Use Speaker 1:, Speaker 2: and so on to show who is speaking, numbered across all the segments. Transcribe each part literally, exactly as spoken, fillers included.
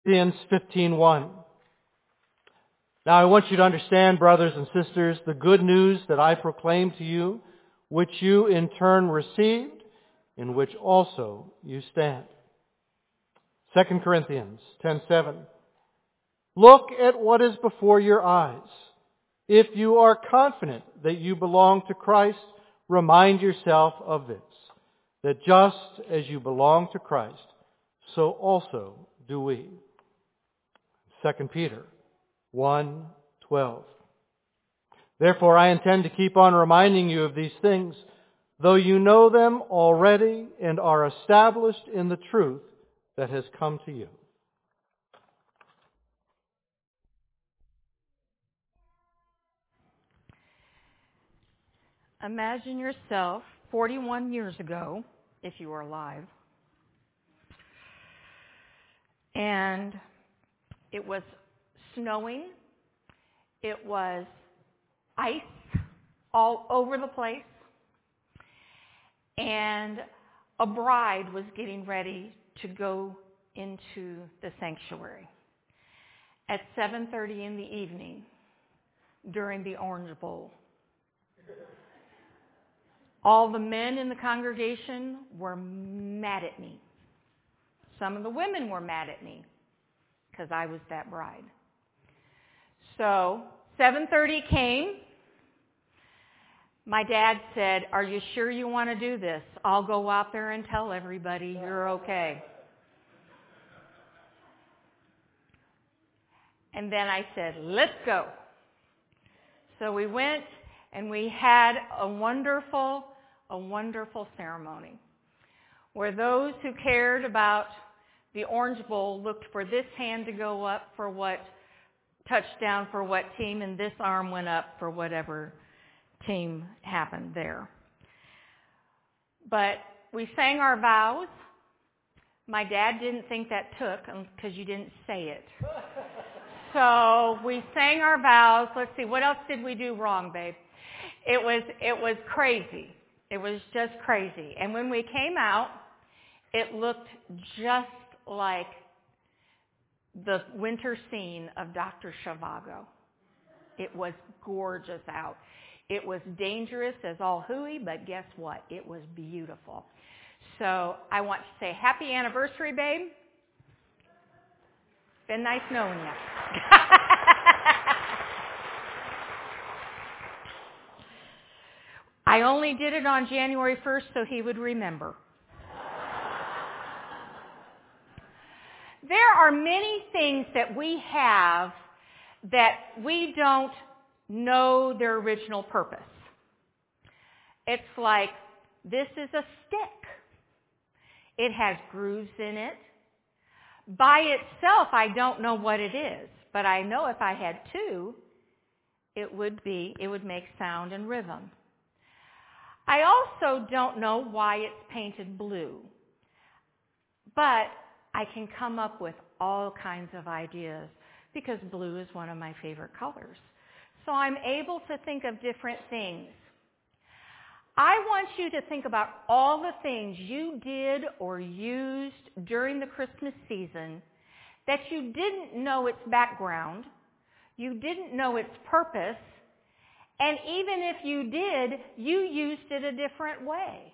Speaker 1: Corinthians fifteen one. Now I want you to understand, brothers and sisters, the good news that I proclaim to you, which you in turn received, in which also you stand. Second Corinthians ten seven. Look at what is before your eyes. If you are confident that you belong to Christ, remind yourself of this, that just as you belong to Christ, so also do we. Second Peter one twelve. Therefore I intend to keep on reminding you of these things, though you know them already and are established in the truth that has come to you.
Speaker 2: Imagine yourself forty-one years ago, if you were alive, and it was snowing, it was ice all over the place, and a bride was getting ready to go into the sanctuary at seven thirty in the evening during the Orange Bowl. All the men in the congregation were mad at me. Some of the women were mad at me because I was that bride. So seven thirty came. My dad said, "Are you sure you want to do this? I'll go out there and tell everybody you're okay." And then I said, "Let's go." So we went and we had a wonderful, a wonderful ceremony where those who cared about the Orange Bowl looked for this hand to go up for what touchdown for what team, and this arm went up for whatever team happened there. But we sang our vows. My dad didn't think that took because you didn't say it. So we sang our vows. Let's see, what else did we do wrong, babe? It was it was crazy. It was just crazy. And when we came out, it looked just like the winter scene of Doctor Zhivago. It was gorgeous out. It was dangerous as all hooey, but guess what? It was beautiful. So I want to say happy anniversary, babe. Been nice knowing you. I only did it on January first so he would remember. There are many things that we have that we don't know their original purpose. It's like, this is a stick. It has grooves in it. By itself, I don't know what it is, but I know if I had two, it would be, it would make sound and rhythm. I also don't know why it's painted blue, but I can come up with all kinds of ideas because blue is one of my favorite colors. So I'm able to think of different things. I want you to think about all the things you did or used during the Christmas season that you didn't know its background, you didn't know its purpose, and even if you did, you used it a different way.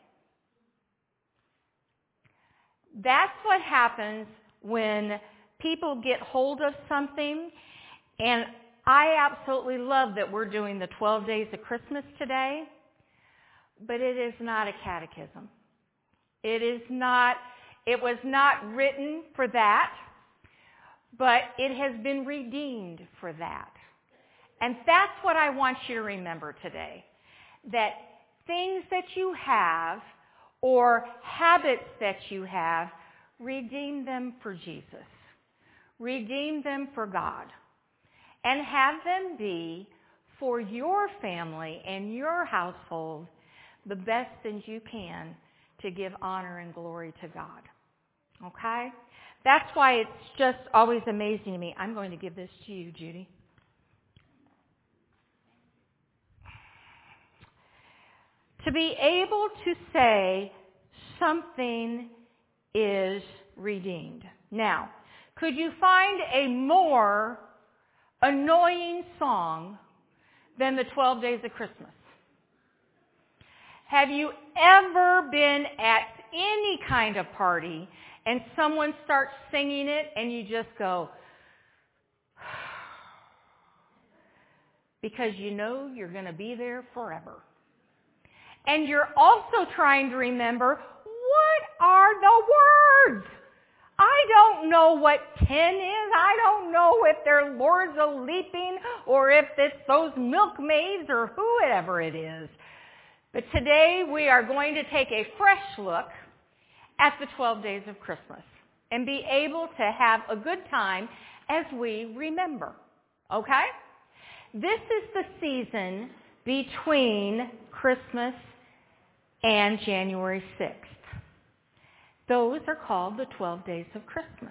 Speaker 2: That's what happens when people get hold of something, and I absolutely love that we're doing the twelve days of Christmas today, but it is not a catechism. It is not, it was not written for that, but it has been redeemed for that. And that's what I want you to remember today, that things that you have or habits that you have, redeem them for Jesus. Redeem them for God. And have them be, for your family and your household, the best things you can to give honor and glory to God. Okay? That's why it's just always amazing to me. I'm going to give this to you, Judy. To be able to say something is redeemed. Now, Could you find a more annoying song than the twelve Days of Christmas? Have you ever been at any kind of party and someone starts singing it and you just go, because you know you're going to be there forever. And you're also trying to remember, what are the words? I don't know what ten is. I don't know if they're Lords a Leaping or if it's those milkmaids or whoever it is. But today we are going to take a fresh look at the twelve Days of Christmas and be able to have a good time as we remember. Okay? This is the season between Christmas and January sixth. Those are called the twelve Days of Christmas.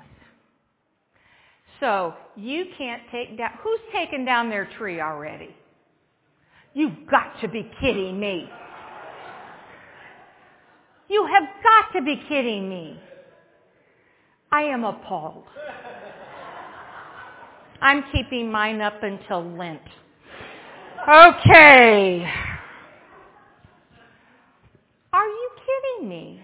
Speaker 2: So you can't take down, who's taken down their tree already? You've got to be kidding me. You have got to be kidding me. I am appalled. I'm keeping mine up until Lent. Okay. Are you kidding me?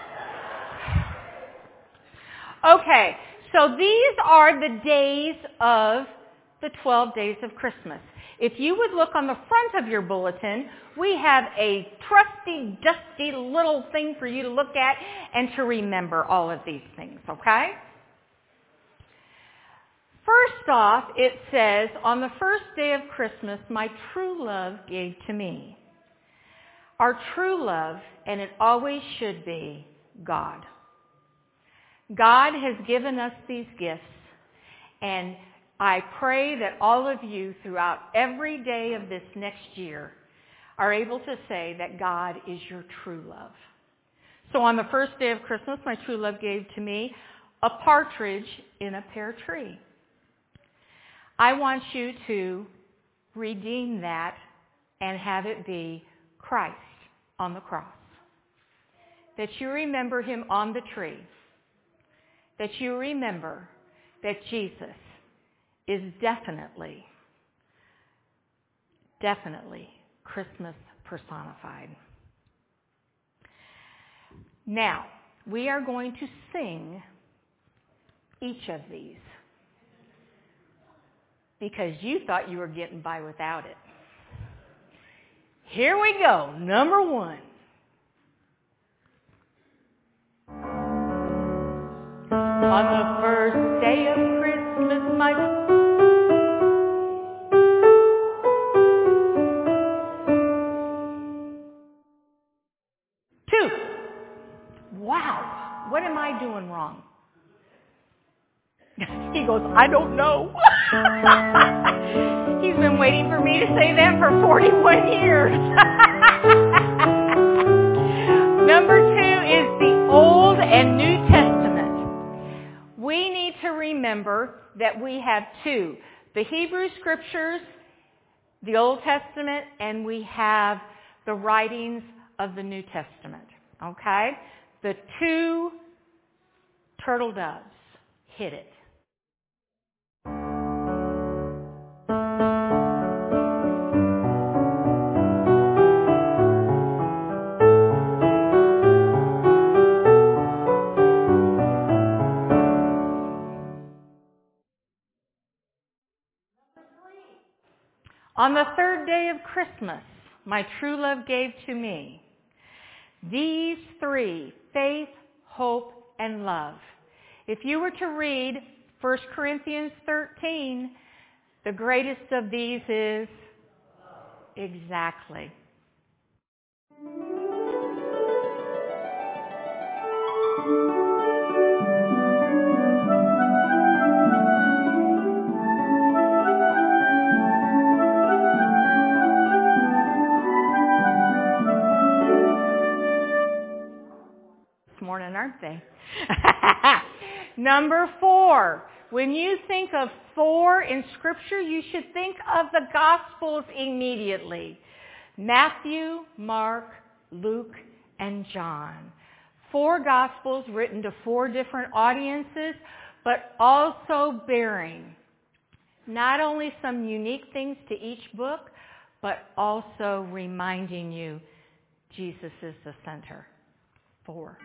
Speaker 2: Okay, so these are the days of the twelve Days of Christmas. If you would look on the front of your bulletin, we have a trusty, dusty little thing for you to look at and to remember all of these things, okay? First off, it says, on the first day of Christmas, my true love gave to me. Our true love, and it always should be, God. God has given us these gifts, and I pray that all of you throughout every day of this next year are able to say that God is your true love. So on the first day of Christmas, my true love gave to me a partridge in a pear tree. I want you to redeem that and have it be Christ on the cross. That you remember him on the tree. That you remember that Jesus is definitely, definitely Christmas personified. Now, we are going to sing each of these because you thought you were getting by without it. Here we go, number one. On the first day of Christmas, my two. Wow, what am I doing wrong? He goes, I don't know. He's been waiting for me to say that for forty-one years. Number two is the Old and New Testament. We need to remember that we have two, the Hebrew Scriptures, the Old Testament, and we have the writings of the New Testament, okay? The two turtle doves. Hit it. On the third day of Christmas, my true love gave to me. These three, faith, hope, and love. If you were to read First Corinthians thirteen, the greatest of these is exactly. Morning, aren't they? Number four. When you think of four in Scripture, you should think of the Gospels immediately. Matthew, Mark, Luke, and John. Four Gospels written to four different audiences, but also bearing not only some unique things to each book, but also reminding you Jesus is the center. Four.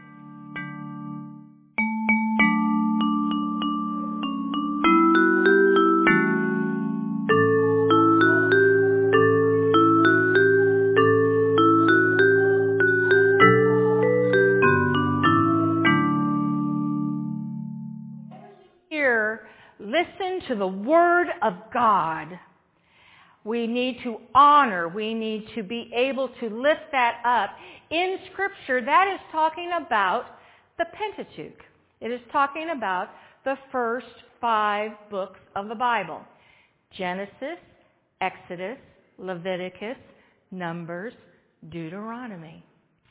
Speaker 2: Here, listen to the Word of God. We need to honor, we need to be able to lift that up. In Scripture, that is talking about the Pentateuch. It is talking about the first five books of the Bible. Genesis, Exodus, Leviticus, Numbers, Deuteronomy.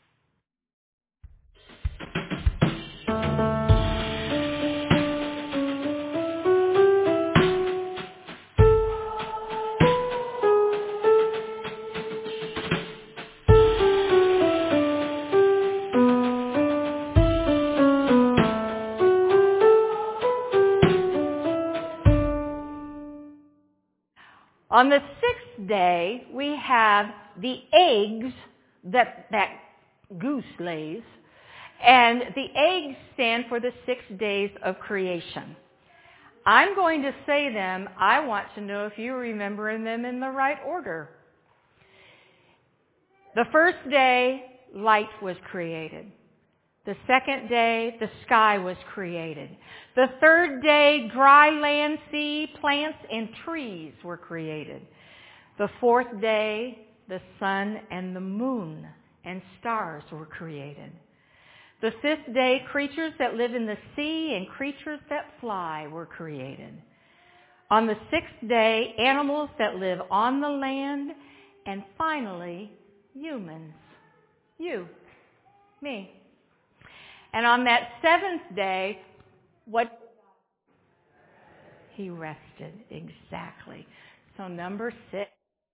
Speaker 2: On the sixth day, we have the eggs that that goose lays, and the eggs stand for the six days of creation. I'm going to say them. I want to know if you remember them in the right order. The first day, light was created. The second day, the sky was created. The third day, dry land, sea, plants, and trees were created. The fourth day, the sun and the moon and stars were created. The fifth day, creatures that live in the sea and creatures that fly were created. On the sixth day, animals that live on the land, and finally, humans. You, me. And on that seventh day, what? He rested, exactly. So number six.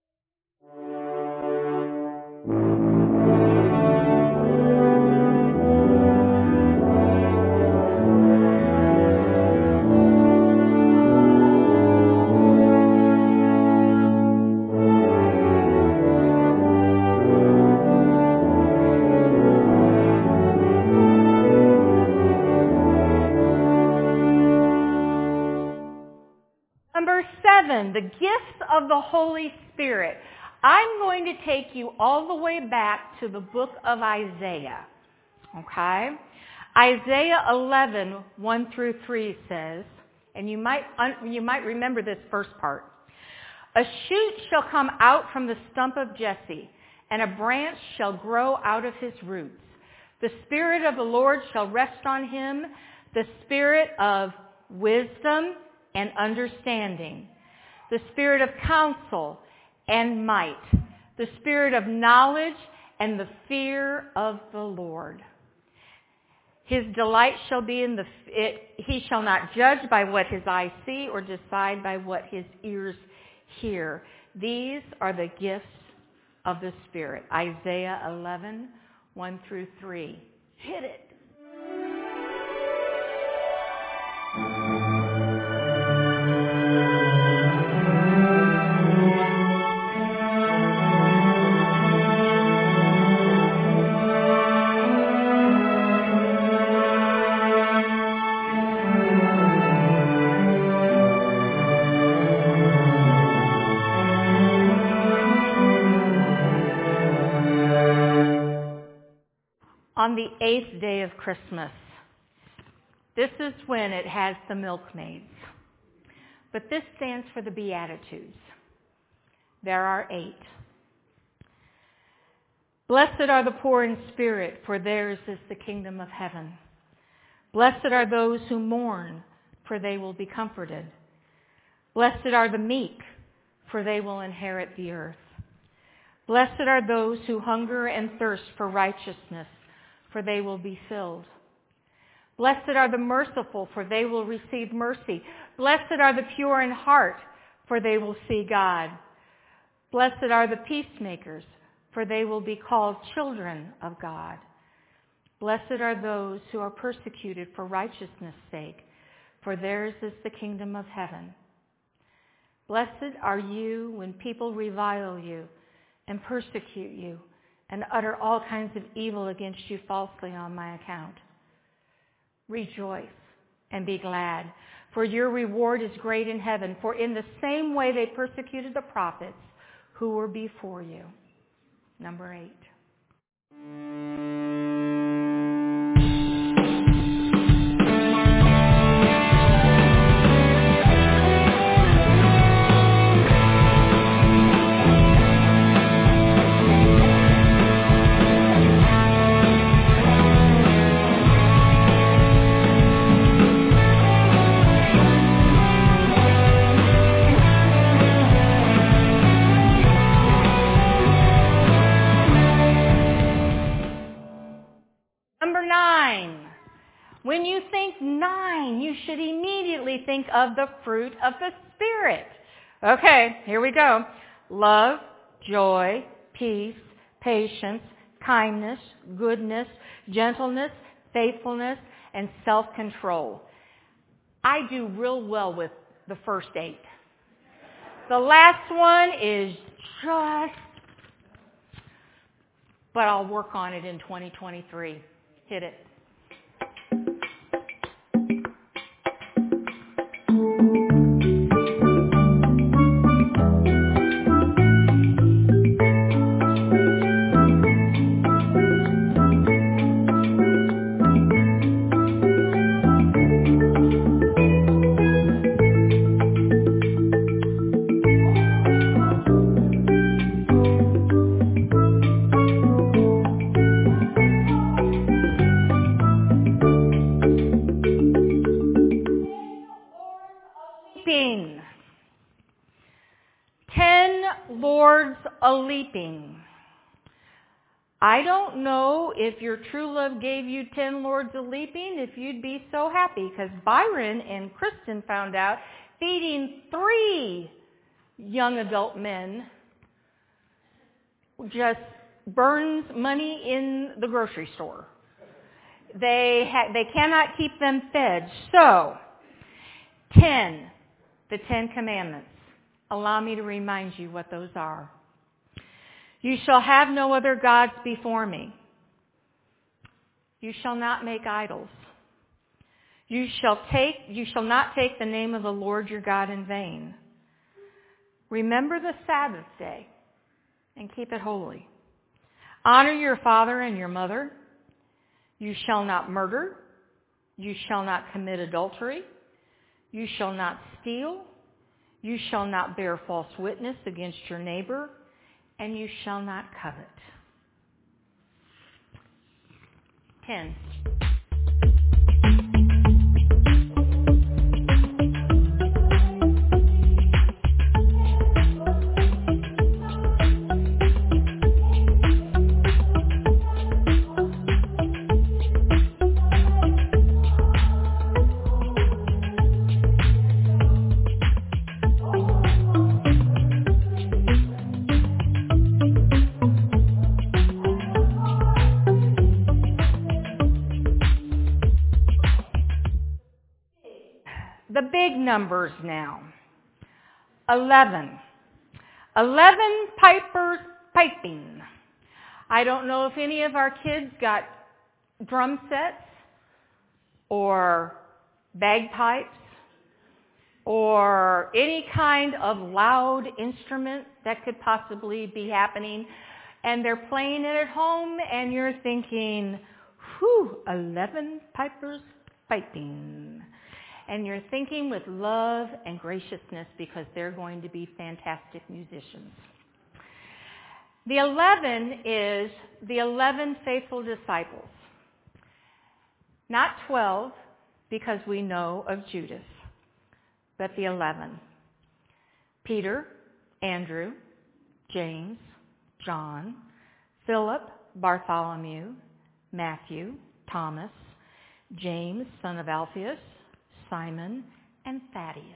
Speaker 2: The gifts of the Holy Spirit. I'm going to take you all the way back to the book of Isaiah. Okay? Isaiah eleven, one through three says, and you might, you might remember this first part. A shoot shall come out from the stump of Jesse, and a branch shall grow out of his roots. The Spirit of the Lord shall rest on him, the Spirit of wisdom and understanding, the Spirit of counsel and might, the Spirit of knowledge and the fear of the Lord. His delight shall be in the, it, he shall not judge by what his eyes see or decide by what his ears hear. These are the gifts of the Spirit. Isaiah eleven, one through three. Hit it. On the eighth day of Christmas, this is when it has the milkmaids. But this stands for the Beatitudes. There are eight. Blessed are the poor in spirit, for theirs is the kingdom of heaven. Blessed are those who mourn, for they will be comforted. Blessed are the meek, for they will inherit the earth. Blessed are those who hunger and thirst for righteousness, for they will be filled. Blessed are the merciful, for they will receive mercy. Blessed are the pure in heart, for they will see God. Blessed are the peacemakers, for they will be called children of God. Blessed are those who are persecuted for righteousness' sake, for theirs is the kingdom of heaven. Blessed are you when people revile you and persecute you and utter all kinds of evil against you falsely on my account. Rejoice and be glad, for your reward is great in heaven, for in the same way they persecuted the prophets who were before you. Number eight. When you think nine, you should immediately think of the fruit of the Spirit. Okay, here we go. Love, joy, peace, patience, kindness, goodness, gentleness, faithfulness, and self-control. I do real well with the first eight. The last one is just, but I'll work on it in twenty twenty-three. Hit it. A-leaping. I don't know if your true love gave you ten lords a-leaping, if you'd be so happy, because Byron and Kristen found out feeding three young adult men just burns money in the grocery store. They ha- they cannot keep them fed. So, ten, the Ten Commandments. Allow me to remind you what those are. You shall have no other gods before me. You shall not make idols. You shall take, you shall not take the name of the Lord your God in vain. Remember the Sabbath day and keep it holy. Honor your father and your mother. You shall not murder. You shall not commit adultery. You shall not steal. You shall not bear false witness against your neighbor. And you shall not covet. Ten. The big numbers now. Eleven. Eleven pipers piping. I don't know if any of our kids got drum sets or bagpipes or any kind of loud instrument that could possibly be happening. And they're playing it at home and you're thinking, whew, eleven pipers piping. And you're thinking with love and graciousness because they're going to be fantastic musicians. The eleven is the eleven faithful disciples. Not twelve, because we know of Judas, but the eleven. Peter, Andrew, James, John, Philip, Bartholomew, Matthew, Thomas, James, son of Alphaeus, Simon, and Thaddeus.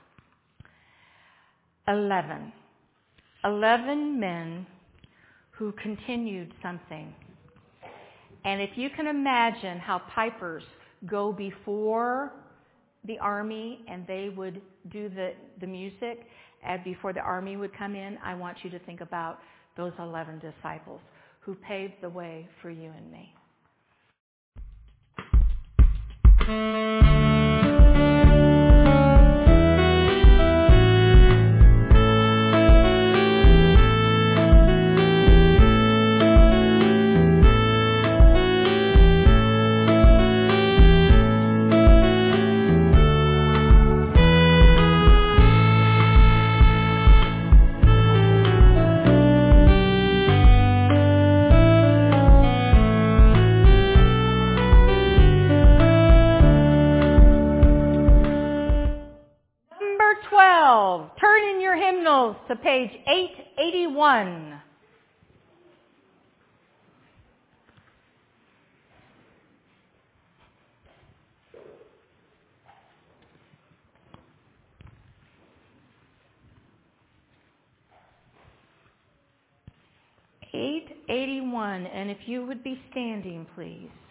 Speaker 2: Eleven. Eleven men who continued something. And if you can imagine how pipers go before the army and they would do the, the music, and before the army would come in, I want you to think about those eleven disciples who paved the way for you and me. Turn in your hymnals to page eight eighty-one. eight eighty-one, and if you would be standing, please.